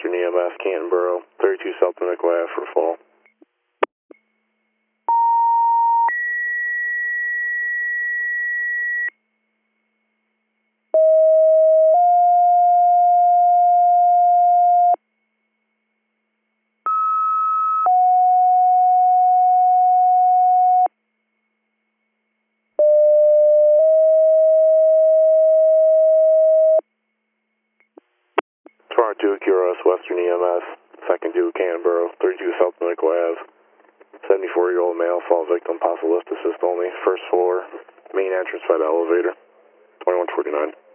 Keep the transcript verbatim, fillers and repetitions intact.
Western E M S, Canton Borough, thirty-two South Pinnacle Ave for fall. Toronto two, Q R S, Western E M S, second two, Canton Borough, thirty-two South Pinnacle Ave, seventy-four-year-old male, fall victim, possible lift assist only, first floor, main entrance by the elevator, twenty-one twenty-nine.